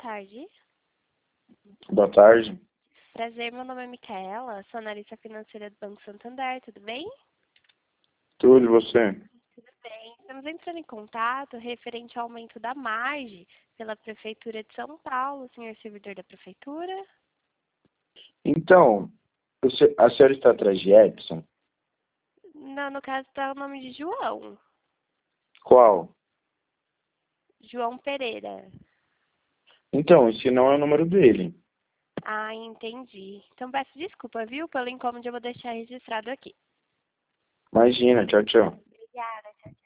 tarde. Boa tarde. Prazer, meu nome é Micaela, sou analista financeira do Banco Santander, tudo bem? Tudo e você? Tudo bem. Estamos entrando em contato referente ao aumento da margem pela Prefeitura de São Paulo, senhor servidor da Prefeitura. Então, a senhora está atrás de Edson? Não, no caso está o nome de João. Qual? João Pereira. Então, esse não é o número dele. Ah, entendi. Então peço desculpa, viu? Pelo incômodo eu vou deixar registrado aqui. Imagina, tchau, tchau. Obrigada, tchau, tchau.